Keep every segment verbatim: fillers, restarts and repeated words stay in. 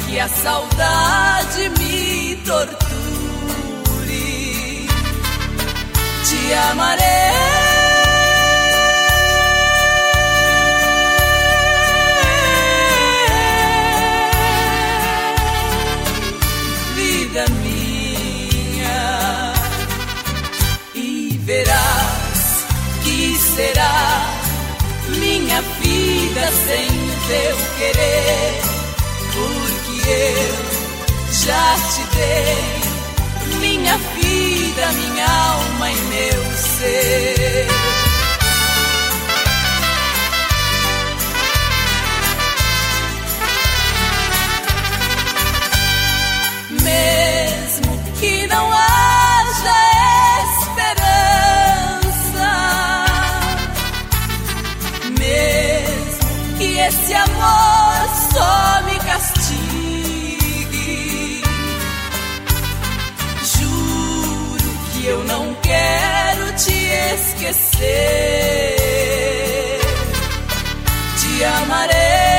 que a saudade me torture. Te amarei, vida minha, e verás que será minha vida sem teu querer, porque eu já te dei minha vida, minha alma e meu ser. Mesmo que não haja esperança, mesmo que esse amor só me castigue, eu não quero te esquecer. Te amarei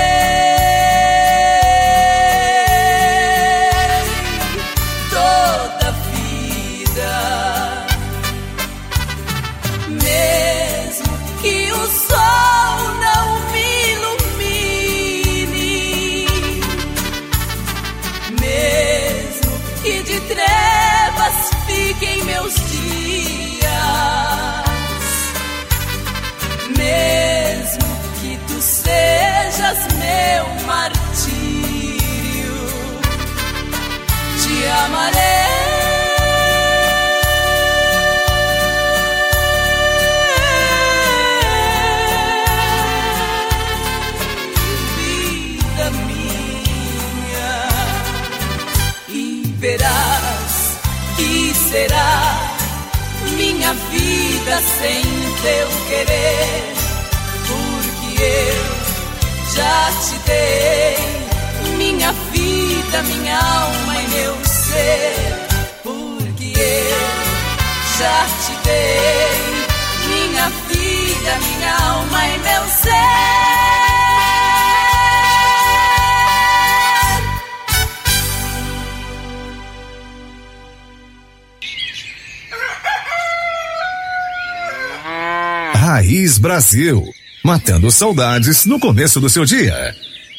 toda a vida, mesmo que o sol não me ilumine, mesmo que de trevas fiquem meus dias, mesmo que tu sejas meu martírio, te amarei. Vida minha, e verás que será minha vida sem teu querer, porque eu já te dei minha vida, minha alma e meu ser, porque eu já te dei minha vida, minha alma e meu ser. Raiz Brasil, matando saudades no começo do seu dia.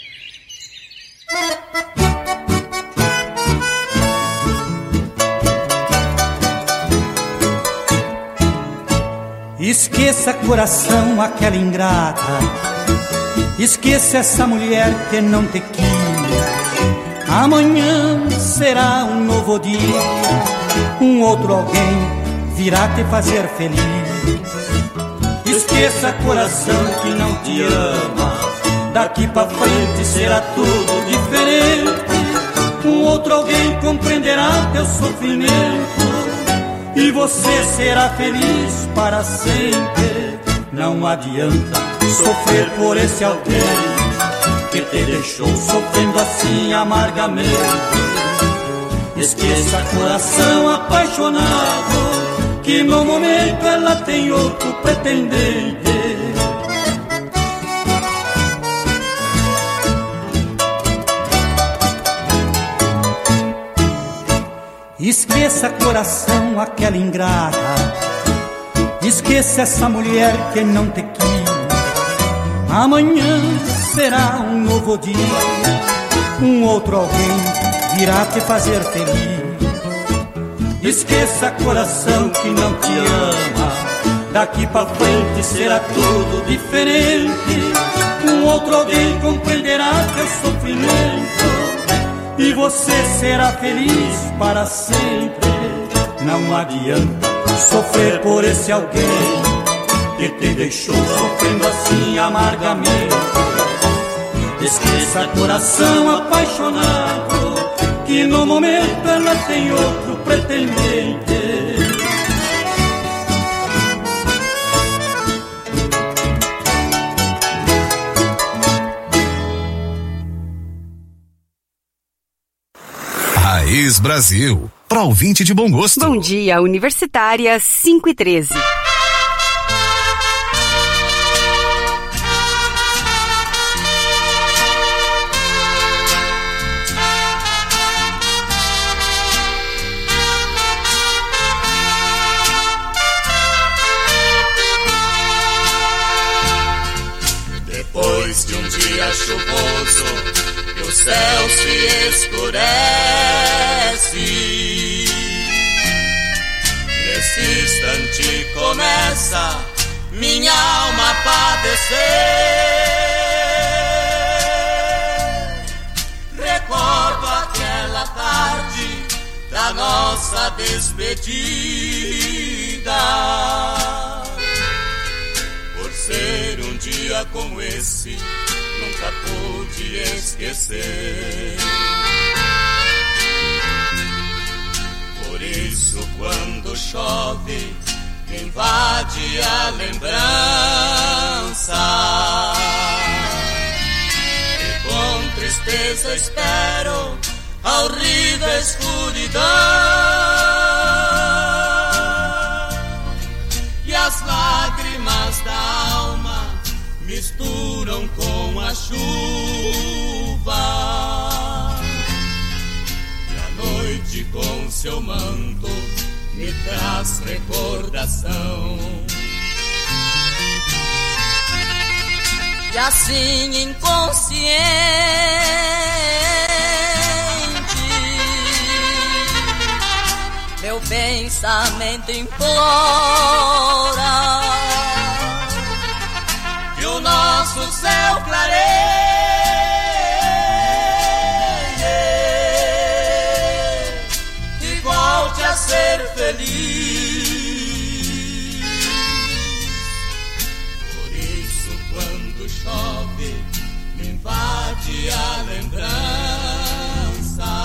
Esqueça, coração, aquela ingrata, esqueça essa mulher que não te quis. Amanhã será um novo dia, um outro alguém virá te fazer feliz. Esqueça, coração, que não te ama, daqui pra frente será tudo diferente. Um outro alguém compreenderá teu sofrimento e você será feliz para sempre. Não adianta sofrer por esse alguém que te deixou sofrendo assim amargamente. Esqueça, coração apaixonado, que no momento ela tem outro pretendente. Esqueça, coração, aquela ingrata, esqueça essa mulher que não te quis. Amanhã será um novo dia, um outro alguém virá te fazer feliz. Esqueça, coração, que não te ama, daqui pra frente será tudo diferente. Um outro alguém compreenderá teu sofrimento e você será feliz para sempre. Não adianta sofrer por esse alguém que te deixou sofrendo assim amargamente. Esqueça, coração apaixonado, que no momento ela tem outro pretendente. Raiz Brasil, para ouvinte de bom gosto. Bom dia, Universitária, cinco e treze. céu se escurece. Nesse instante começa minha alma a padecer. Recordo aquela tarde da nossa despedida. Por ser um dia como esse, nunca pude esquecer. Por isso quando chove, invade a lembrança, e com tristeza espero a horrível escuridão, e as lágrimas da alma misturam com a chuva, e a noite com seu manto me traz recordação. E assim inconsciente meu pensamento implora que o nosso céu clareie e volte a ser feliz. Por isso quando chove me invade a lembrança,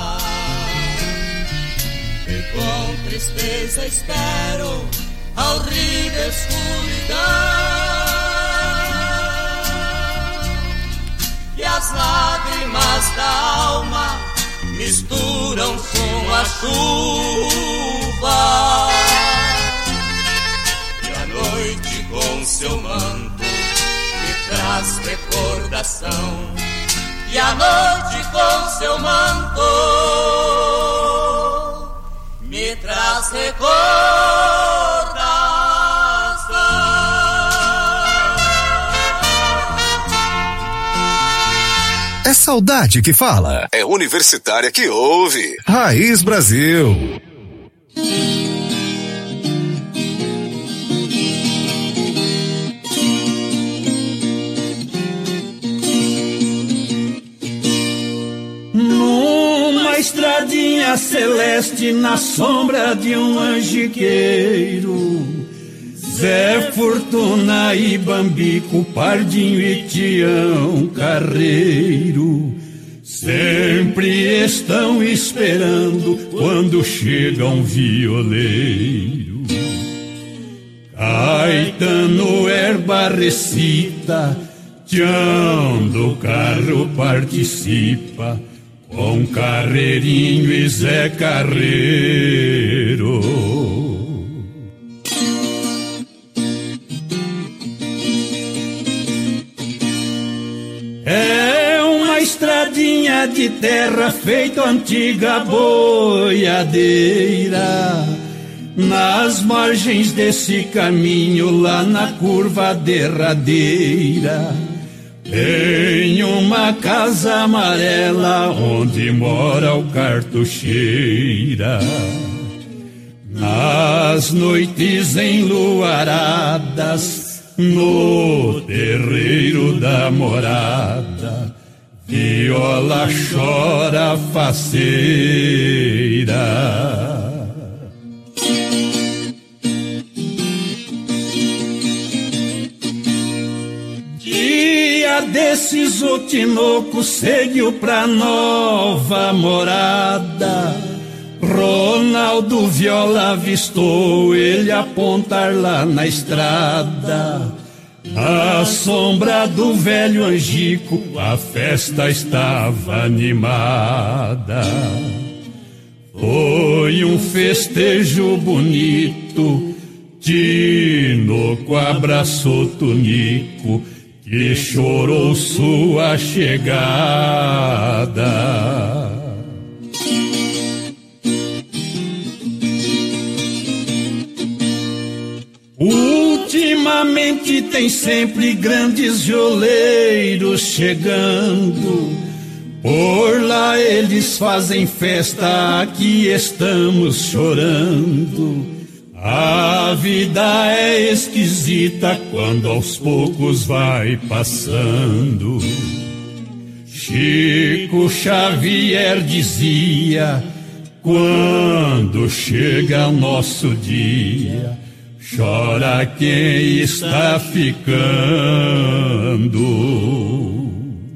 e com tristeza espero a horrível escuridão, e as lágrimas da alma misturam com a chuva, e a noite com seu manto me traz recordação, e a noite com seu manto me traz recordação. É saudade que fala, é universitária que ouve. Raiz Brasil. Numa estradinha celeste na sombra de um angiqueiro, Zé Fortuna e Bambico, Pardinho e Tião Carreiro sempre estão esperando quando chega um violeiro. Caetano Erba recita, Tião do carro participa, com Carreirinho e Zé Carreiro. É uma estradinha de terra feita antiga boiadeira, nas margens desse caminho, lá na curva derradeira, tem uma casa amarela onde mora o cartucheira. Nas noites enluaradas, no terreiro da morada, viola chora faceira. Dia desses o Tinoco seguiu pra nova morada, Ronaldo Viola avistou ele apontar lá na estrada. À sombra do velho angico a festa estava animada. Foi um festejo bonito, Tinoco abraçou Tunico, que chorou sua chegada. Ultimamente tem sempre grandes violeiros chegando, eles fazem festa, aqui estamos chorando. A vida é esquisita quando aos poucos vai passando. Chico Xavier dizia: quando chega o nosso dia, chora quem está ficando.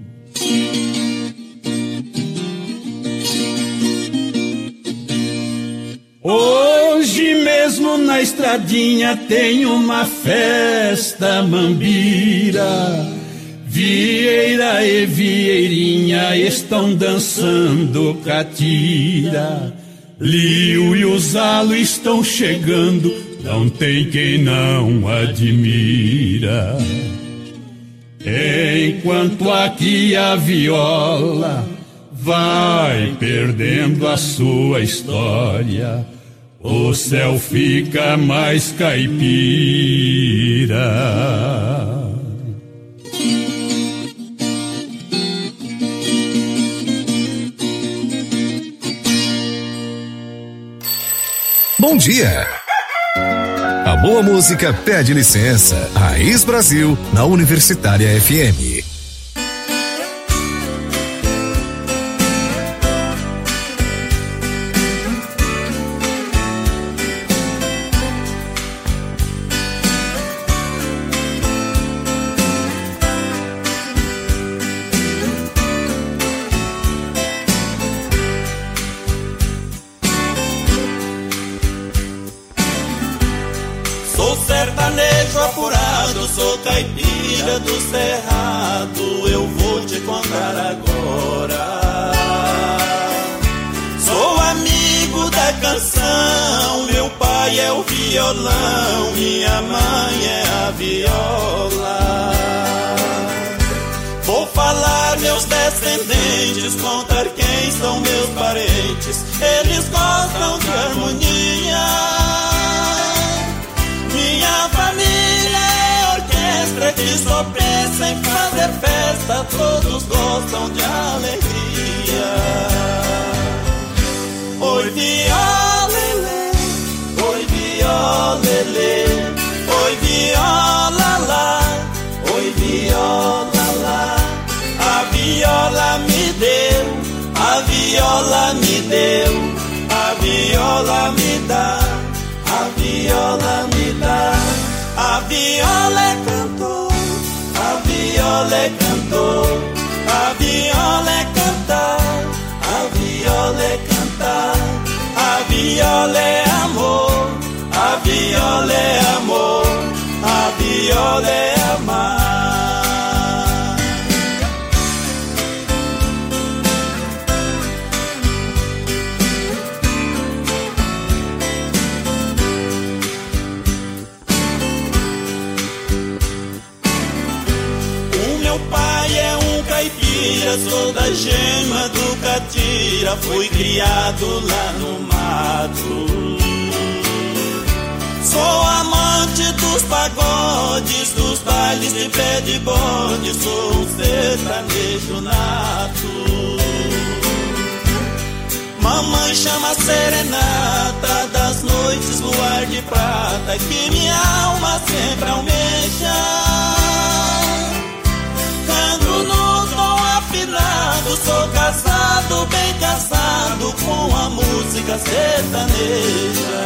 Hoje mesmo na estradinha tem uma festa mambira. Vieira e Vieirinha estão dançando catira. Liu e o Zalo estão chegando, não tem quem não admira. Enquanto aqui a viola vai perdendo a sua história, o céu fica mais caipira. Bom dia! A boa música pede licença. Raiz Brasil, na Universitária F M. Sou caipira do cerrado, eu vou te contar agora. Sou amigo da canção, meu pai é o violão, minha mãe é a viola. Vou falar meus descendentes, contar quem são meus parentes, eles gostam de harmonia. Minha família é orquestra que só pensa em fazer festa, todos gostam de alegria. Oi violelê, oi violelê, oi viola lá, oi viola lá. A viola me deu, a viola me deu, a viola me dá, a viola me dá. A viola é cantor, a viola é cantor, a viola é cantar, a viola é cantar. A viola é amor, a viola é amor, a viola é amar. Sou da gema do Catira, fui criado lá no mato. Sou amante dos pagodes, dos bailes de pé de bode, sou um sertanejo nato. Mamãe chama serenata das noites luar de prata, que minha alma sempre almeja. Canto no tom afinado, sou casado, bem casado com a música sertaneja.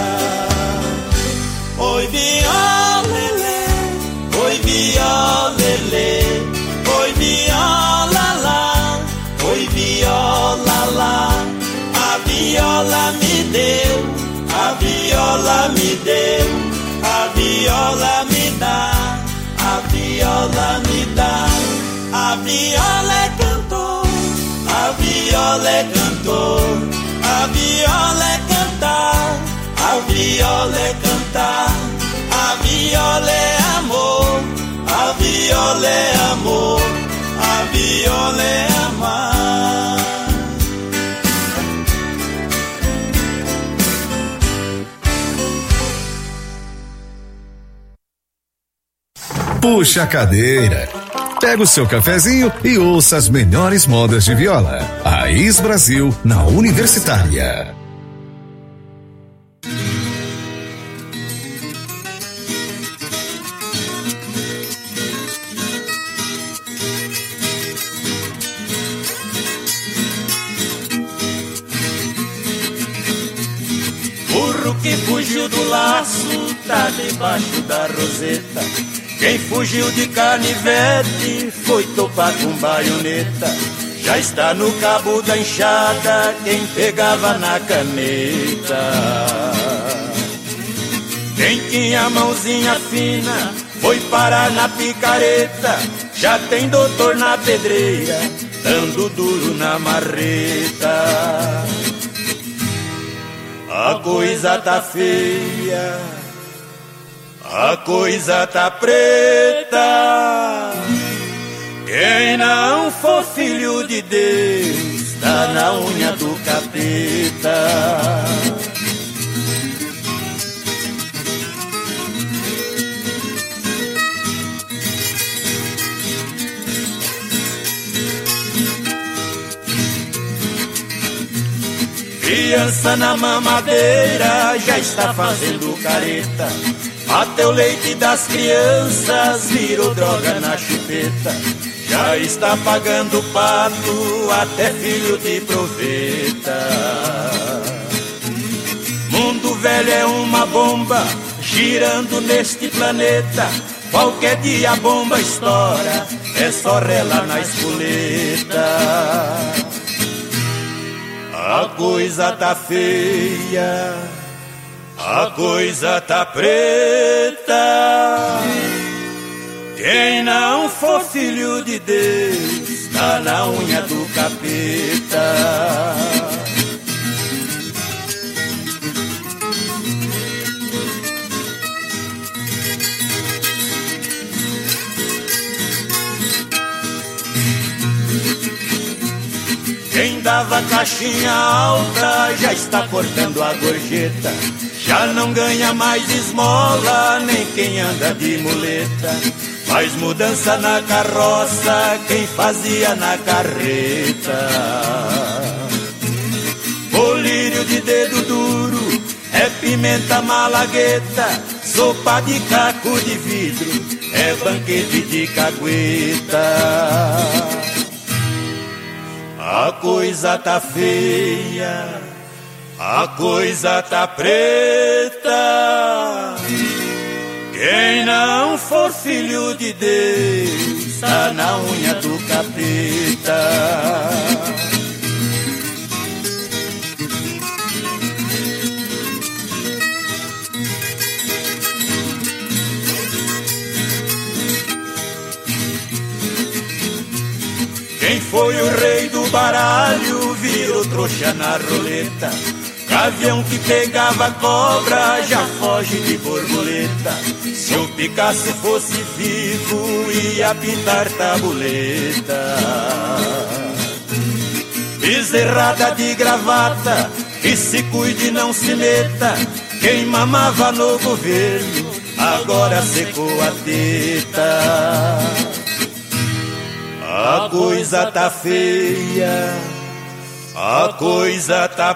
Oi violelê, oi violelê, oi viola lá, oi viola lá. A viola me deu, a viola me deu, a viola me dá, a viola me dá. A viola é cantor, a viola é cantor, a viola é cantar, a viola é cantar. A viola é amor, a viola é amor, a viola é amar. Puxa a cadeira. Pega o seu cafezinho e ouça as melhores modas de viola. Raiz Brasil na Universitária. Burro que fugiu do laço tá debaixo da roseta. Quem fugiu de canivete foi topar com baioneta. Já está no cabo da enxada quem pegava na caneta. Quem tinha mãozinha fina foi parar na picareta. Já tem doutor na pedreira dando duro na marreta. A coisa tá feia, a coisa tá preta. Quem não for filho de Deus tá na unha do capeta. Criança na mamadeira já está fazendo careta. Até o leite das crianças virou droga na chupeta. Já está pagando pato até filho de proveta. Mundo velho é uma bomba girando neste planeta. Qualquer dia a bomba estoura, é só rela na espoleta. A coisa tá feia, a coisa tá preta. Quem não for filho de Deus tá na unha do capeta. Quem dava caixinha alta já está cortando a gorjeta. Já não ganha mais esmola nem quem anda de muleta. Faz mudança na carroça quem fazia na carreta. Colírio de dedo duro é pimenta malagueta. Sopa de caco de vidro é banquete de cagueta. A coisa tá feia, a coisa tá preta. Quem não for filho de Deus tá na unha do capeta. Quem foi o rei do baralho virou trouxa na roleta. Gavião que pegava cobra já foge de borboleta. Se o Picasso fosse vivo ia pintar tabuleta. Bezerrada de gravata, que se cuide não se meta. Quem mamava no governo agora secou a teta. A coisa tá feia, a coisa tá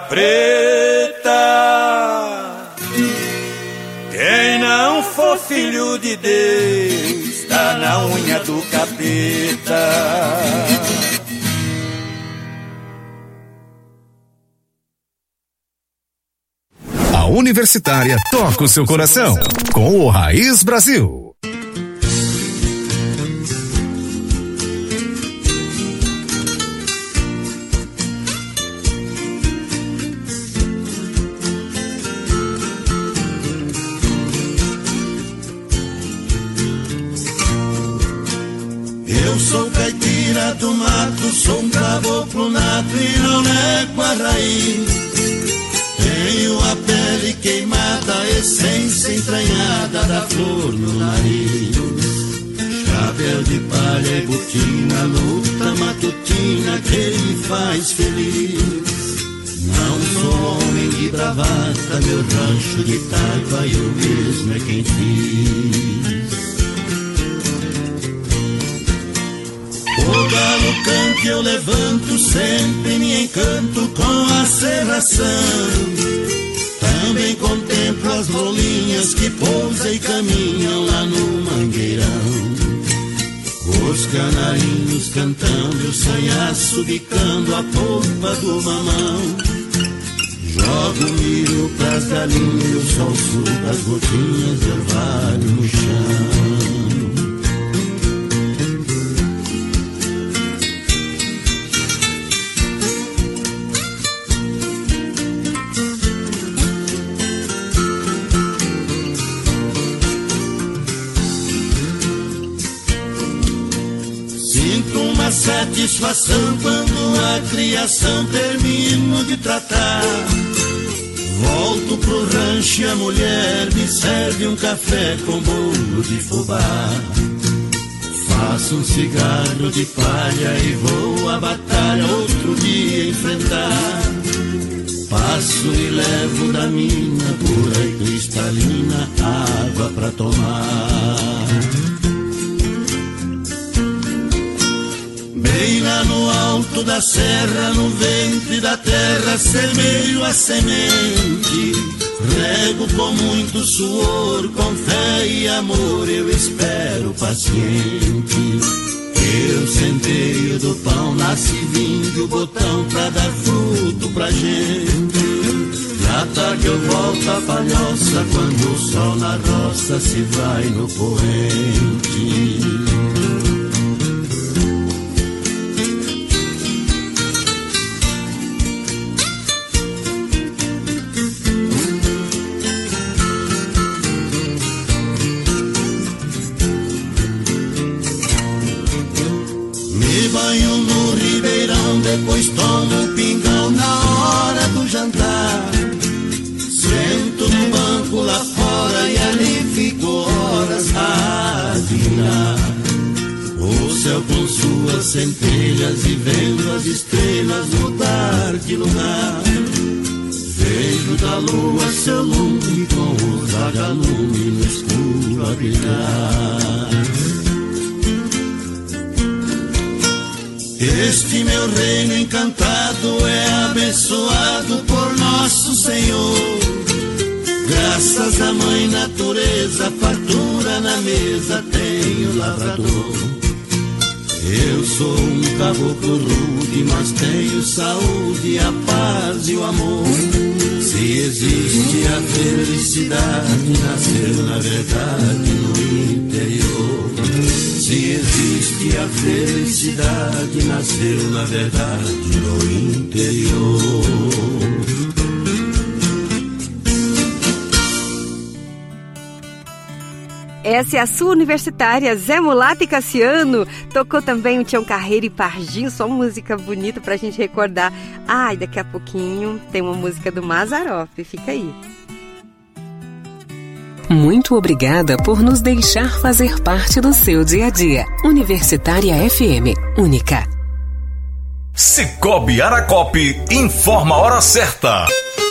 preta. Quem não for filho de Deus tá na unha do capeta. A Universitária toca o seu coração com o Raiz Brasil. Eu sou caipira do mato, sou um caboclo nato e não nego a raiz. Tenho a pele queimada, a essência entranhada da flor no nariz. Chapéu de palha e botina, luta matutina que me faz feliz. Não sou homem de bravata, meu rancho de taipa eu mesmo é quem fiz. O galo canta, eu levanto, sempre me encanto com a serração. Também contemplo as rolinhas que pousam e caminham lá no mangueirão. Os canarinhos cantando, o sanhaço bicando a polpa do mamão. Jogo milho pras galinhas e o sol suga as gotinhas de orvalho no chão. Satisfação quando a criação termino de tratar. Volto pro rancho e a mulher me serve um café com bolo de fubá. Faço um cigarro de palha e vou à batalha outro dia enfrentar. Passo e levo da mina pura e cristalina água pra tomar. Bem lá no alto da serra, no ventre da terra, semeio a semente. Rego com muito suor, com fé e amor, eu espero paciente. Eu centeio do pão, nasce vindo o botão pra dar fruto pra gente. Na tarde eu volto a palhoça, quando o sol na roça se vai no poente. Depois tomo um pingão na hora do jantar. Sento no banco lá fora e ali fico horas a adivinhar o céu com suas centelhas e vendo as estrelas mudar de lugar. Vejo da lua seu lume com os vagalumes no escuro a brilhar. Este meu reino encantado é abençoado por nosso Senhor. Graças à mãe natureza, fartura na mesa tenho lavrador. Eu sou um caboclo rude, mas tenho saúde, a paz e o amor. Se existe a felicidade, nasceu na verdade no interior. Se existe a felicidade, nasceu na verdade no interior. Essa é a sua universitária, Zé Mulato e Cassiano. Tocou também o Tião Carreiro e Pardinho, só música bonita pra gente recordar. Ai, daqui a pouquinho tem uma música do Mazzaropi, fica aí. Muito obrigada por nos deixar fazer parte do seu dia a dia. Universitária F M, única. Cicobi Aracope informa a hora certa.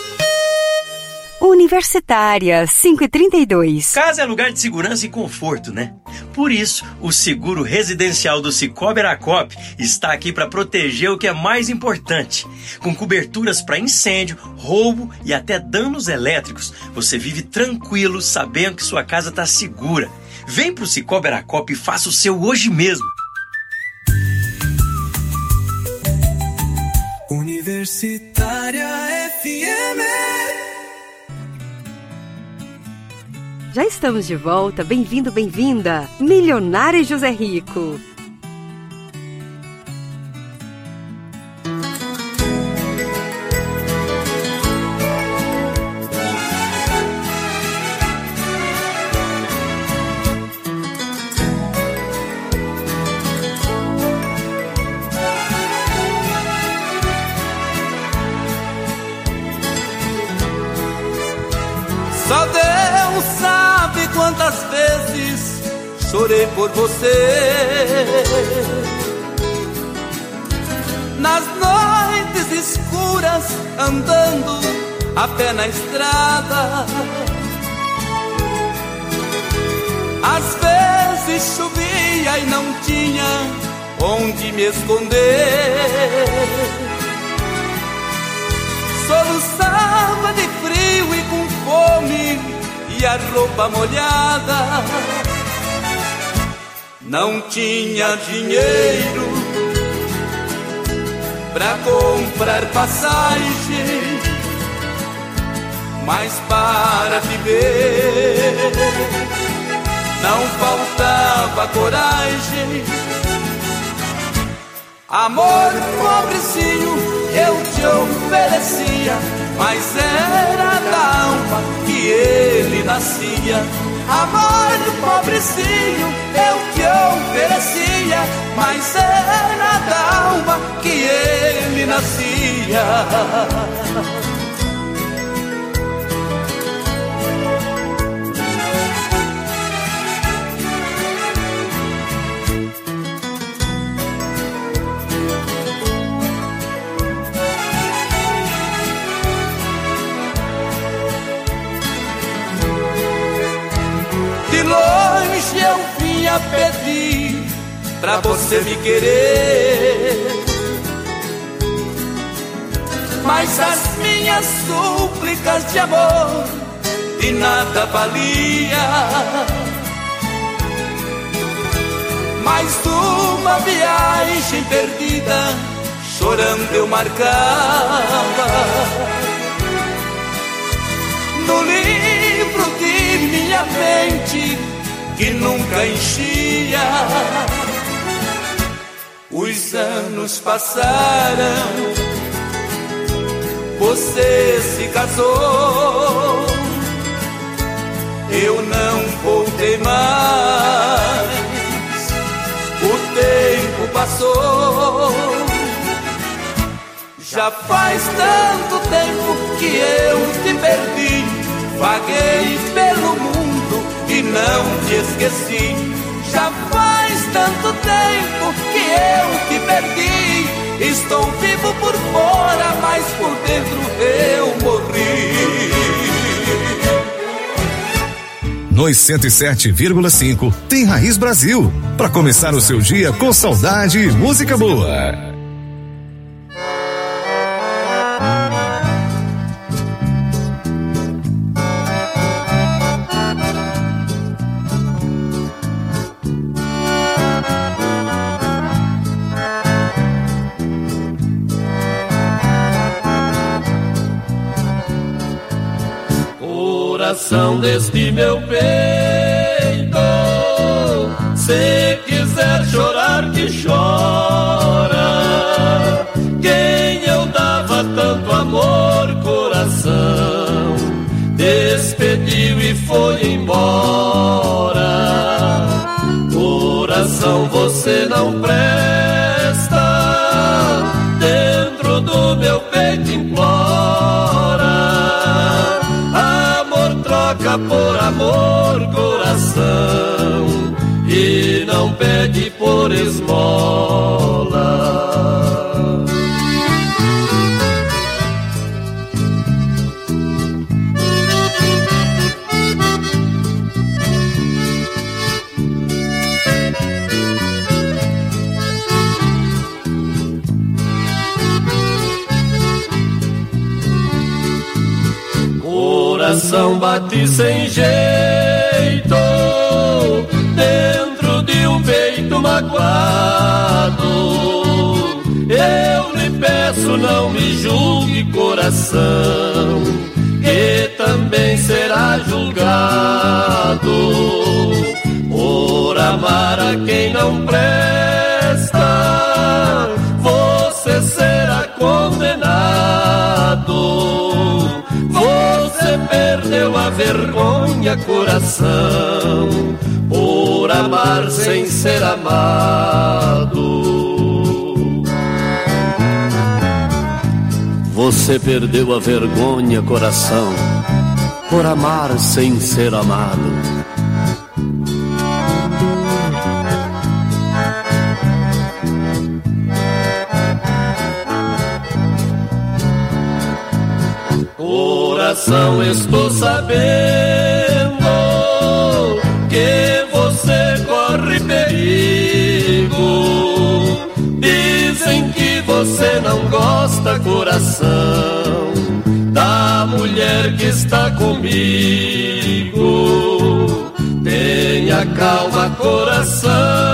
Universitária, cinco e trinta e dois. Casa é lugar de segurança e conforto, né? Por isso, o seguro residencial do Cicobi Aracope está aqui para proteger o que é mais importante. Com coberturas para incêndio, roubo e até danos elétricos, você vive tranquilo sabendo que sua casa está segura. Vem pro Cicobi Aracope e faça o seu hoje mesmo. Universitária F M. Já estamos de volta, bem-vindo, bem-vinda, Milionário José Rico. Só Deus sabe quantas vezes chorei por você. Nas noites escuras, andando a pé na estrada. Às vezes chovia e não tinha onde me esconder. Soluçava de frio e com fome e a roupa molhada. Não tinha dinheiro pra comprar passagem, mas para viver não faltava coragem. Amor pobrezinho eu te oferecia, mas era da alma que ele nascia. Amor pobrezinho eu te oferecia, mas era da alma que ele nascia. De longe eu vinha pedir pra você me querer, mas as minhas súplicas de amor de nada valia. Mais uma viagem perdida, chorando eu marcava no livro de minha mente que nunca enchia. Os anos passaram, você se casou, eu não voltei mais, o tempo passou. Já faz tanto tempo que eu te perdi, vaguei pelo mundo e não te esqueci. Já faz tanto tempo que eu te perdi, estou vivo por fora, mas por dentro eu morri. Nos cento e sete vírgula cinco tem Raiz Brasil, para começar o seu dia com saudade e música boa. Coração deste meu peito, se quiser chorar que chora. Quem eu dava tanto amor, coração, despediu e foi embora. Coração, você não presta, dentro do meu peito implora. Troca por amor, coração, e não pede por esmola. Coração bate sem jeito, dentro de um peito magoado. Eu lhe peço, não me julgue, coração, que também será julgado. Por amar a quem não presta, você será condenado. Você perdeu a vergonha, coração, por amar sem ser amado. Você perdeu a vergonha, coração, por amar sem ser amado. Coração, estou sabendo que você corre perigo. Dizem que você não gosta, coração, da mulher que está comigo. Tenha calma, coração,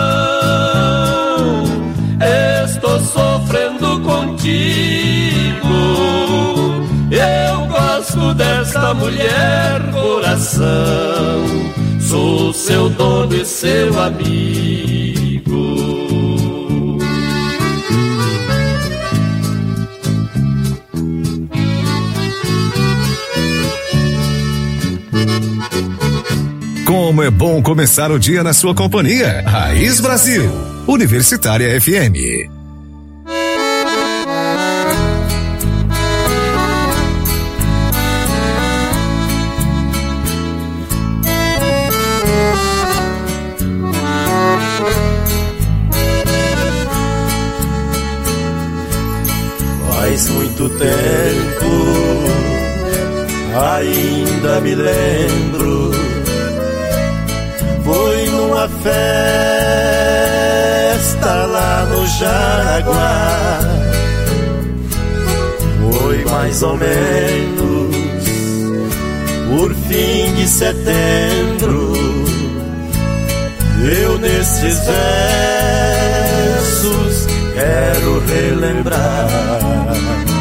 estou sofrendo contigo. Eu gosto desta mulher, coração, sou seu dono e seu amigo. Como é bom começar o dia na sua companhia. Raiz Brasil, Universitária F M. Faz muito tempo, ainda me lembro. Foi numa festa lá no Jaraguá. Foi mais ou menos por fim de setembro. Eu nesses versos quero relembrar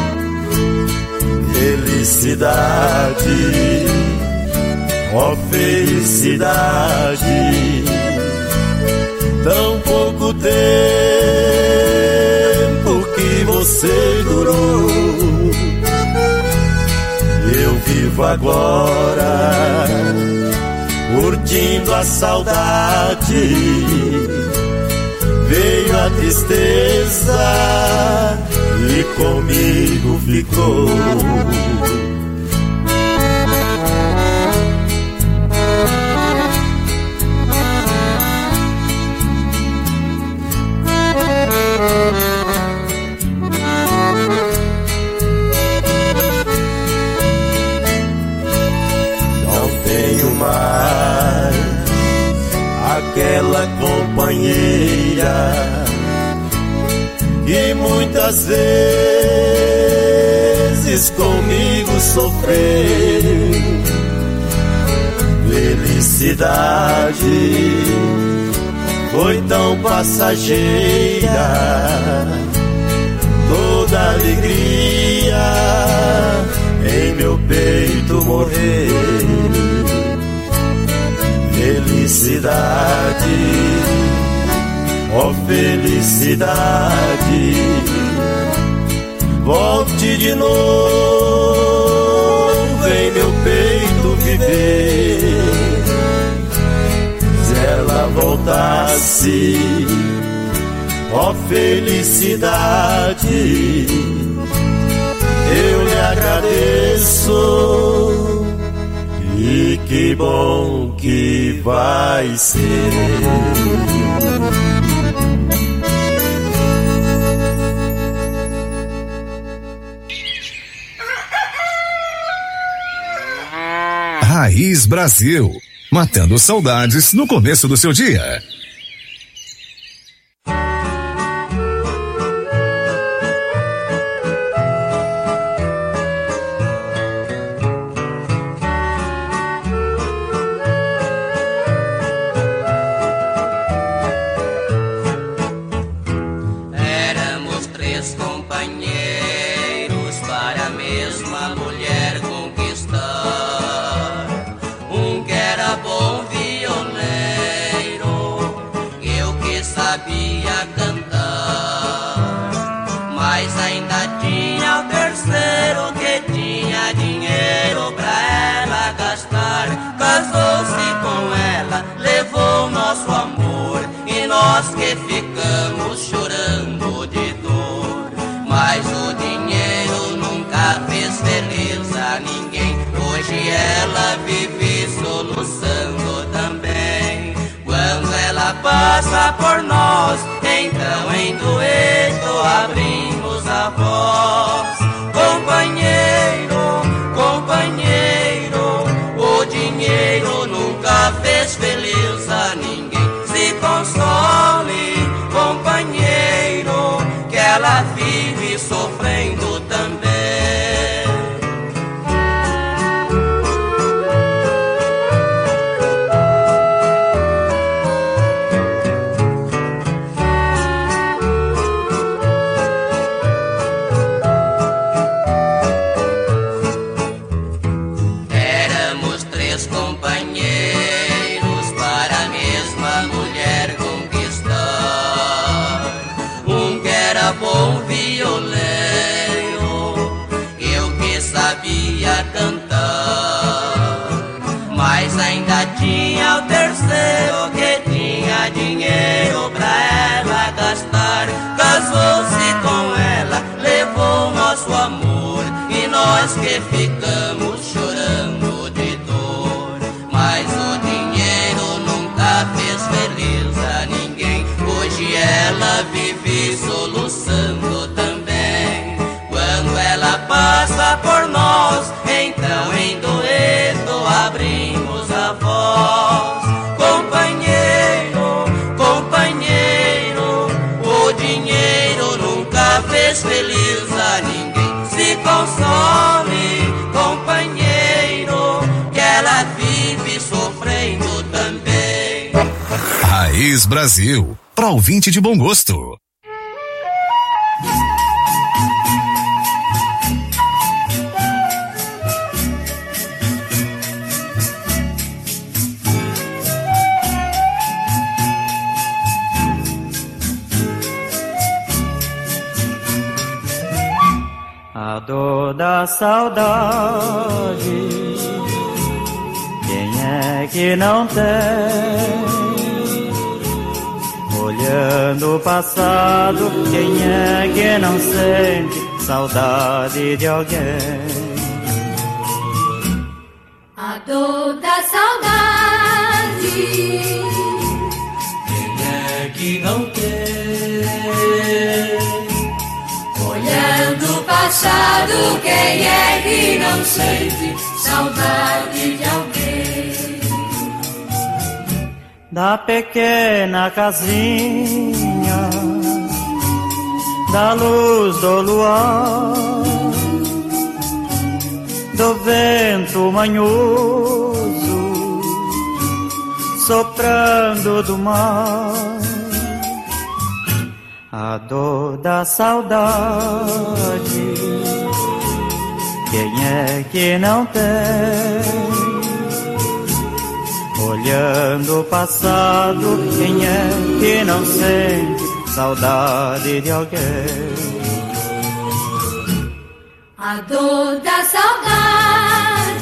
felicidade, ó felicidade, tão pouco tempo que você durou. Eu vivo agora curtindo a saudade. Veio a tristeza e comigo ficou. Aquela companheira que muitas vezes comigo sofreu. Felicidade foi tão passageira, toda alegria em meu peito morreu. Felicidade, ó felicidade, volte de novo em meu peito viver. Se ela voltasse, ó felicidade, eu lhe agradeço. E que bom que vai ser. Raiz Brasil, matando saudades no começo do seu dia. Nós que ficamos chorando de dor, mas o dinheiro nunca fez feliz a ninguém. Hoje ela vive soluçando também. Quando ela passa por nós, então em dueto abrimos a voz. Companheiro, companheiro, o dinheiro nunca fez feliz a ninguém. Se console, companheiro, que ela nosso amor, e nós que ficamos chorando de dor. Mas o dinheiro nunca fez feliz a ninguém, hoje ela vive soluçando também. Quando ela passa por nós, então em dueto abrimos a voz. Companheiro, companheiro, o dinheiro nunca fez feliz a ninguém. Se console, companheiro, que ela vive sofrendo também. Raiz Brasil, pra ouvinte de bom gosto. A dor da saudade, quem é que não tem? Olhando o passado, quem é que não sente saudade de alguém? A dor da saudade, quem é que não tem? olhando o passado, quem é que não sente saudade de alguém? Da pequena casinha, da luz do luar, do vento manhoso, soprando do mar. A dor da saudade, quem é que não tem? Olhando o passado, quem é que não sente saudade de alguém? A dor da saudade,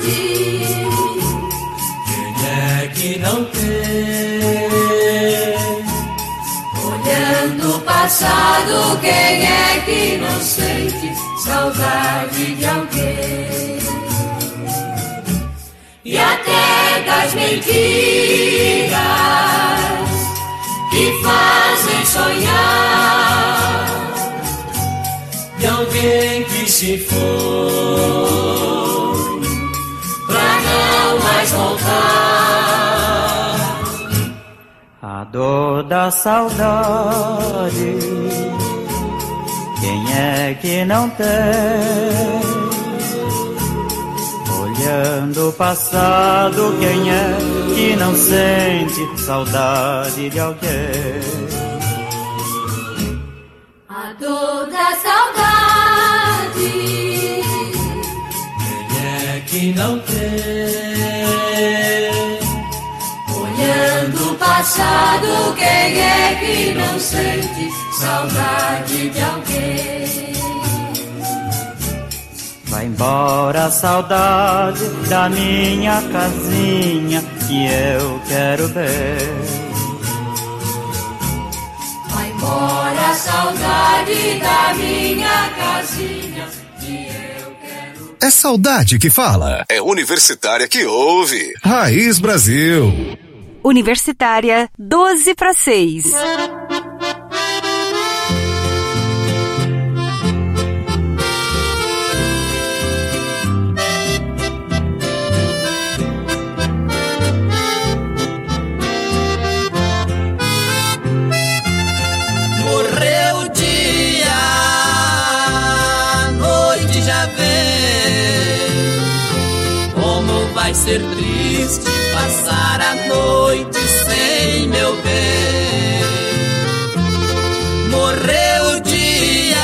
quem é que não tem? olhando o passado, quem é que não sente saudade de alguém? E até das mentiras que fazem sonhar de alguém que se foi pra não mais voltar. A dor da saudade, quem é que não tem? Olhando o passado, quem é que não sente saudade de alguém? A dor da saudade, quem é que não tem? olhando o passado, quem é que não sente saudade de alguém? Vai embora a saudade da minha casinha que eu quero ver. Vai embora a saudade da minha casinha que eu quero. É saudade que fala, é universitária que ouve. Raiz Brasil. Universitária, doze para seis. Morreu o dia, a noite já vem. Como vai ser triste passar a noite sem meu bem. Morreu o dia,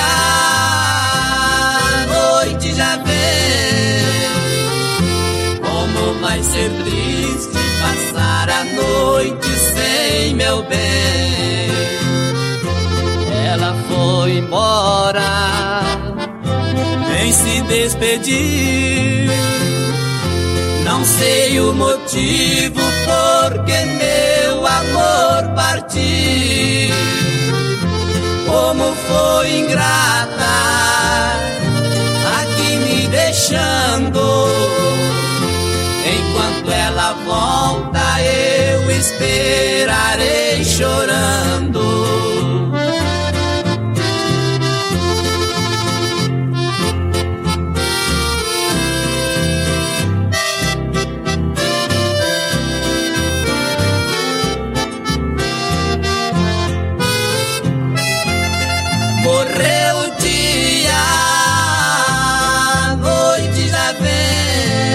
a noite já vem. Como vai ser triste passar a noite sem meu bem. Ela foi embora, nem se despedir. Não sei o motivo porque meu amor partiu. Como foi ingrata, deixando. Enquanto ela volta, eu esperarei chorando. Morreu o dia, a noite já vem.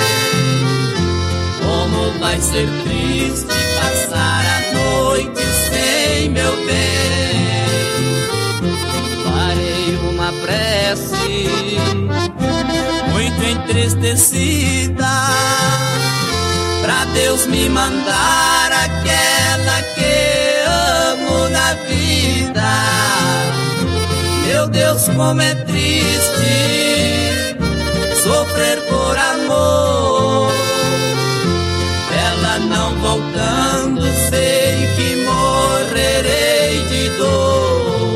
Como vai ser triste passar a noite sem meu bem. Farei uma prece muito entristecida pra Deus me mandar aquela que amo na vida. Meu Deus, como é triste sofrer por amor. Ela não voltando, sei que morrerei de dor.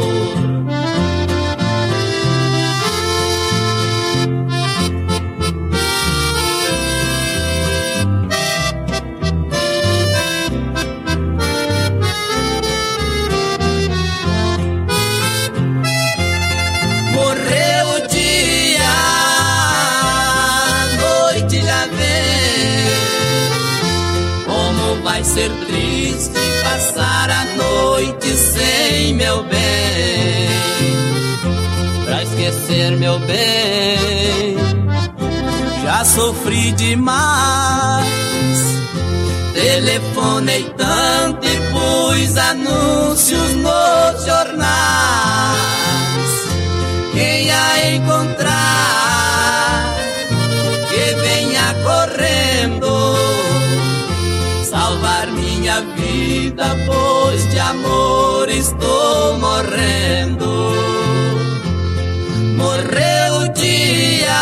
Vai ser triste passar a noite sem meu bem. Pra esquecer meu bem, já sofri demais. Telefonei tanto e pus anúncios nos jornais. Quem a encontrar, que venha correndo salvar minha vida, pois de amor estou morrendo. Morreu o dia,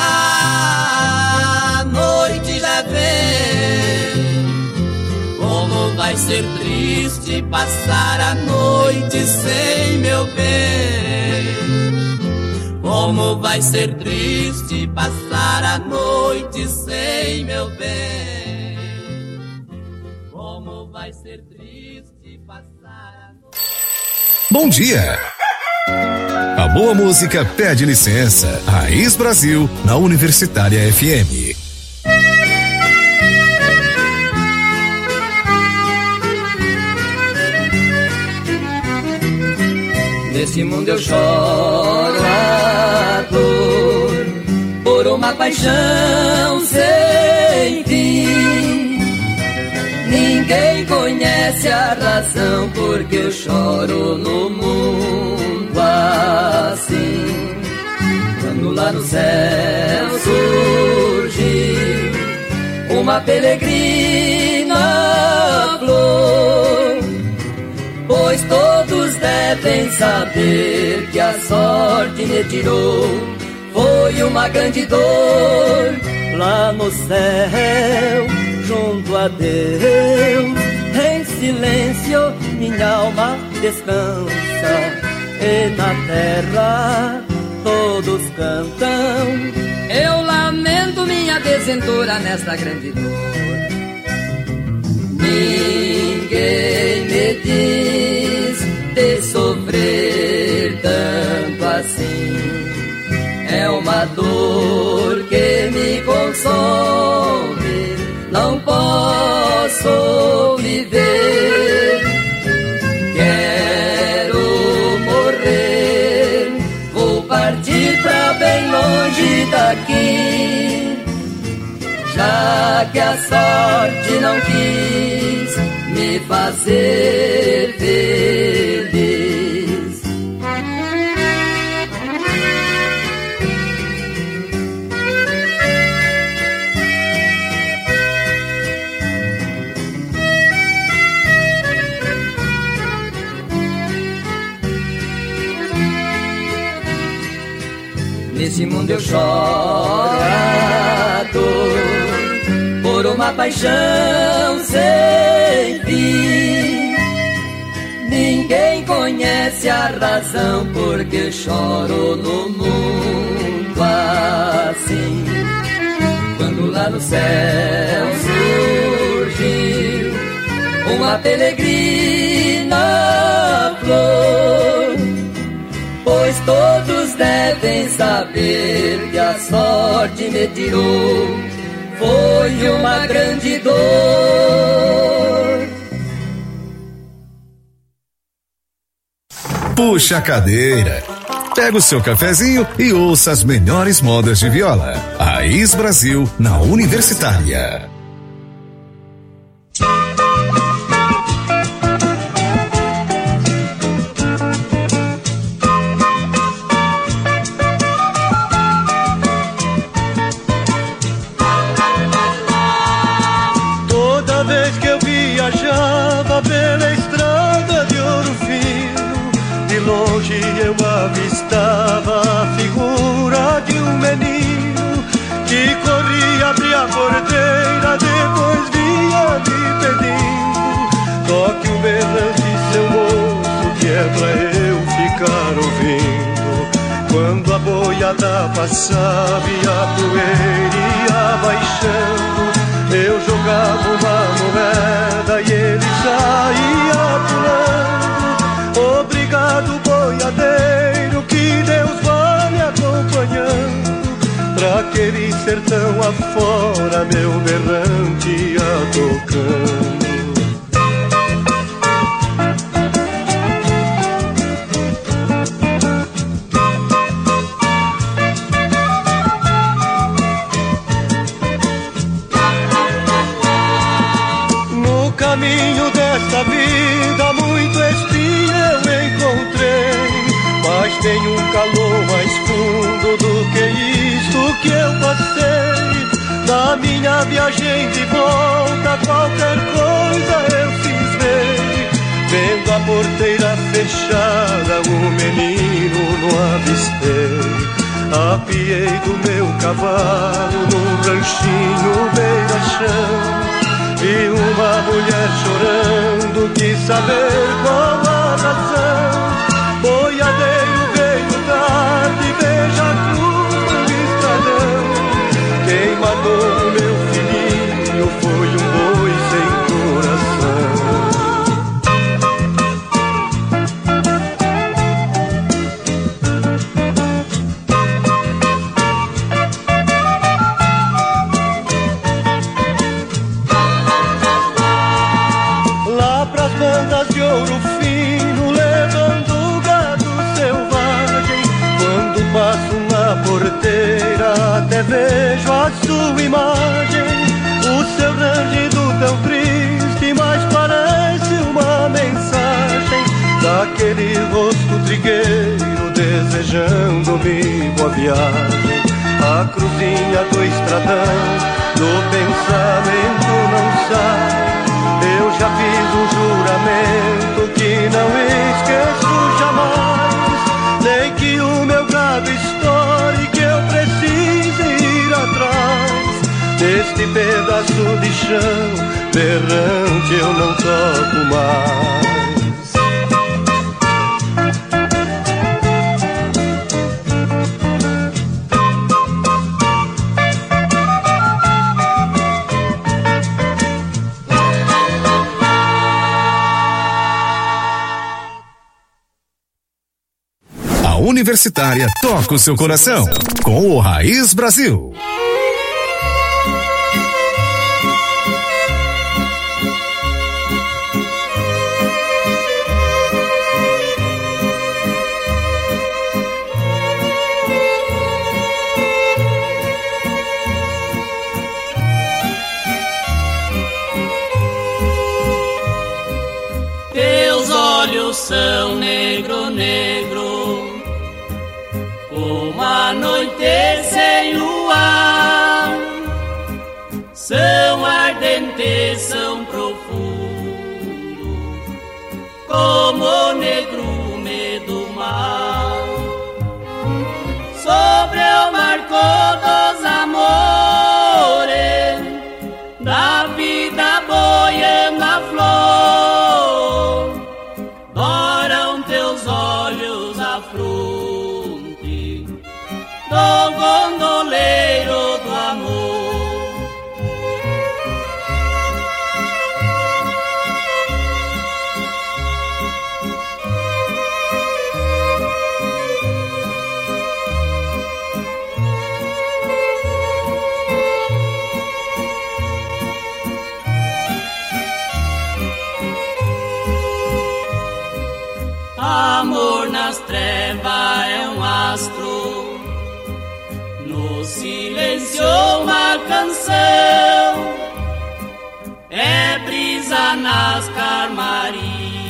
a noite já vem. Como vai ser triste passar a noite sem meu bem. Como vai ser triste passar a noite sem meu bem. Vai ser triste passar a noite. Bom dia! A boa música pede licença. Raiz Brasil, na Universitária F M. Nesse mundo eu choro a dor por uma paixão sem fim. Ninguém conhece a razão porque eu choro no mundo assim. Quando lá no céu surgiu uma peregrina flor, pois todos devem saber que a sorte me tirou. Foi uma grande dor lá no céu, junto a Deus, em silêncio minha alma descansa, e na terra todos cantam. Eu lamento minha desventura nesta grande dor. Ninguém me diz de sofrer tanto assim. É uma dor que me consome, não posso viver. Quero morrer, vou partir pra bem longe daqui, já que a sorte não quis me fazer feliz. Nesse mundo eu choro a dor por uma paixão sem fim. Ninguém conhece a razão porque choro no mundo assim. do céu surgiu uma peregrina flor, pois todos devem saber que a sorte me tirou, foi uma grande dor. Puxa a cadeira, pega o seu cafezinho e ouça as melhores modas de viola. Raiz Brasil na Universitária. Toda vez que eu viajava pela estrada de Ouro Fino, de longe eu avistava a figura de um menino que corria, abria a porteira, depois vinha me pedindo: toque um berrante, seu moço, que é pra eu ficar ouvindo. Quando a boiada passava e a poeira ia baixando, eu jogava uma moeda e ele saía pulando. Obrigado, boiadeiro, que Deus vá me acompanhando, pra aquele sertão afora meu berrante ia tocando. No caminho desta vida muito espinho eu encontrei, mas tem um calor mais fundo do que isto que eu passei. Na minha viagem de volta qualquer coisa eu cismei, vendo a porteira fechada o menino não avistei. Apiei do meu cavalo num ranchinho beira-chão, vi uma mulher chorando, quis saber qual a razão. Boiadeiro veio tarde, veja a cruz no estradão. Quem matou o meu filhinho foi um boi sem coração. Lá pras bandas de Ouro Fino, levando gado selvagem, quando passo na porteira até vejo a sua imagem. O seu rangido tão triste, mas parece uma mensagem daquele rosto trigueiro desejando-me boa viagem. A cruzinha do estradão do pensamento não sai. Eu já fiz um juramento que não esqueço jamais. Nem que o meu gado estoure, que eu precise ir atrás deste pedaço de chão berrante eu não toco mais. Universitária toca o seu coração com o Raiz Brasil. Teus olhos são negro, negro, uma noite sem luar, são ardentes, são profundo, como o negrume do mar. Sobre o marco dos amores, da vida boiando a flor, doram teus olhos a fronte do gondoleiro do amor. rastro, no silêncio uma canção, é brisa nas calmarias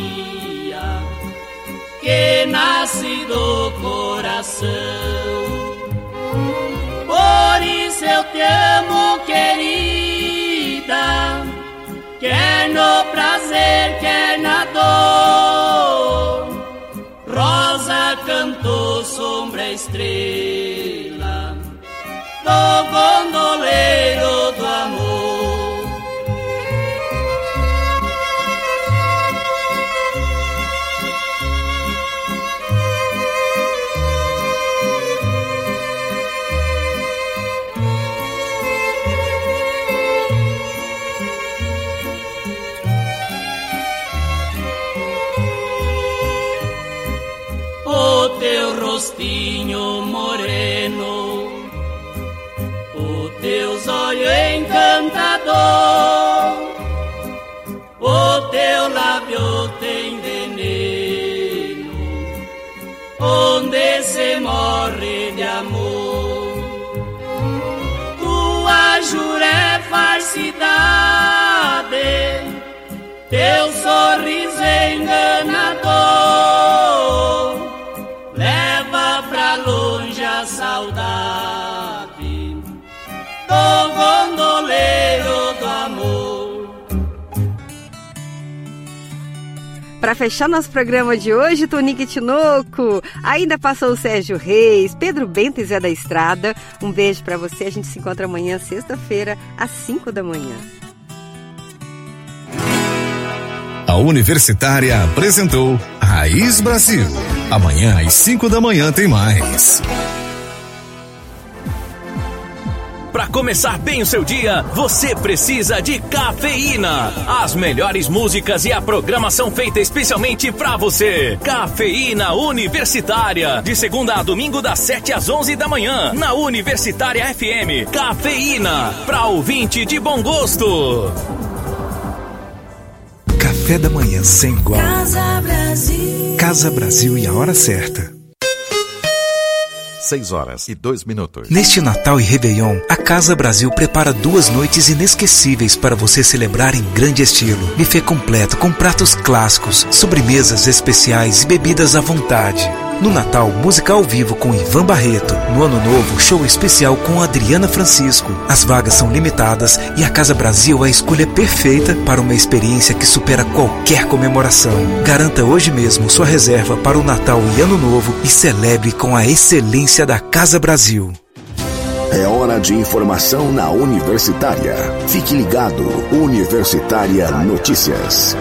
que nasce do coração. Por isso eu te amo, querida, quer no prazer, quer na dor. Rosa cantou sombra estrela do gondoleiro do amor. O teu rostinho moreno, o teus olhos encantador, o teu lábio tem veneno, onde se morre de amor. Tua jura é falsidade, teu sorriso é enganador, leva pra longe a saudade do gondoleiro do amor. Para fechar nosso programa de hoje, Tonique Tinoco, ainda passou o Sérgio Reis, Pedro Bento e Zé da Estrada. Um beijo para você, a gente se encontra amanhã, sexta-feira, às cinco da manhã. A Universitária apresentou Raiz Brasil. Amanhã às cinco da manhã tem mais. Para começar bem o seu dia, você precisa de cafeína. As melhores músicas e a programação feita especialmente para você. Cafeína Universitária, de segunda a domingo das sete às onze da manhã, na Universitária F M. Cafeína, para ouvinte de bom gosto. Café da manhã sem igual. Casa Brasil. Casa Brasil e a hora certa. seis horas e dois minutos. Neste Natal e Réveillon, a Casa Brasil prepara duas noites inesquecíveis para você celebrar em grande estilo. Buffet completo com pratos clássicos, sobremesas especiais e bebidas à vontade. No Natal, música ao vivo com Ivan Barreto. No Ano Novo, show especial com Adriana Francisco. As vagas são limitadas e a Casa Brasil é a escolha perfeita para uma experiência que supera qualquer comemoração. Garanta hoje mesmo sua reserva para o Natal e Ano Novo e celebre com a excelência da Casa Brasil. É hora de informação na Universitária. Fique ligado, Universitária Notícias.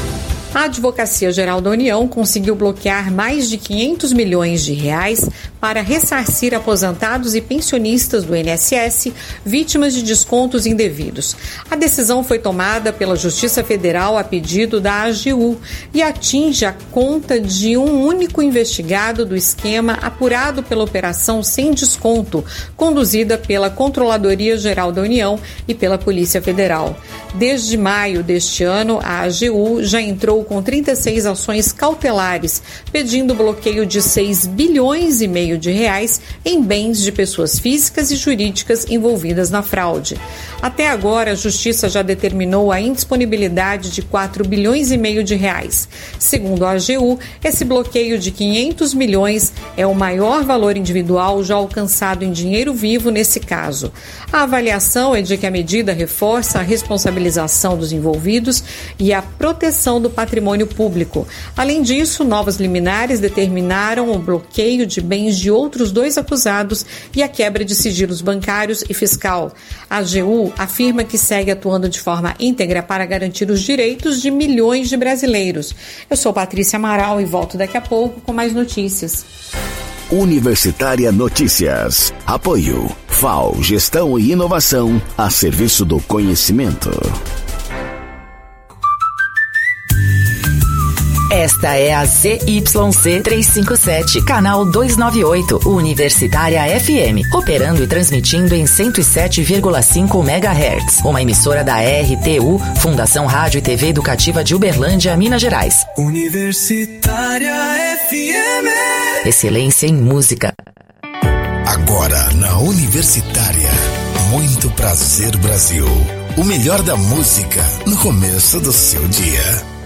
A Advocacia Geral da União conseguiu bloquear mais de quinhentos milhões de reais para ressarcir aposentados e pensionistas do I N S S vítimas de descontos indevidos. A decisão foi tomada pela Justiça Federal a pedido da A G U e atinge a conta de um único investigado do esquema apurado pela Operação Sem Desconto, conduzida pela Controladoria Geral da União e pela Polícia Federal. Desde maio deste ano, a A G U já entrou com trinta e seis ações cautelares, pedindo bloqueio de seis bilhões e meio de reais em bens de pessoas físicas e jurídicas envolvidas na fraude. Até agora, a Justiça já determinou a indisponibilidade de quatro bilhões e meio de reais. Segundo a A G U, esse bloqueio de quinhentos milhões é o maior valor individual já alcançado em dinheiro vivo nesse caso. A avaliação é de que a medida reforça a responsabilização dos envolvidos e a proteção do patrimônio público. Além disso, novas liminares determinaram o bloqueio de bens de outros dois acusados e a quebra de sigilos bancários e fiscal. A A G U afirma que segue atuando de forma íntegra para garantir os direitos de milhões de brasileiros. Eu sou Patrícia Amaral e volto daqui a pouco com mais notícias. Universitária Notícias. Apoio F A O, Gestão e Inovação a serviço do conhecimento. Esta é a Z Y C trezentos e cinquenta e sete, canal duzentos e noventa e oito, Universitária F M, operando e transmitindo em cento e sete vírgula cinco megahertz. Uma emissora da R T U, Fundação Rádio e T V Educativa de Uberlândia, Minas Gerais. Universitária F M. Excelência em música. Agora na Universitária, muito prazer, Brasil. O melhor da música no começo do seu dia.